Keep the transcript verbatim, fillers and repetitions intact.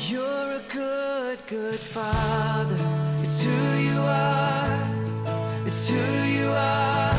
You're a good, good father. It's who you are. It's who you are.